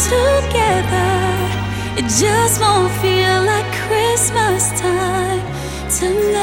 together, it just won't feel like Christmas time tonight.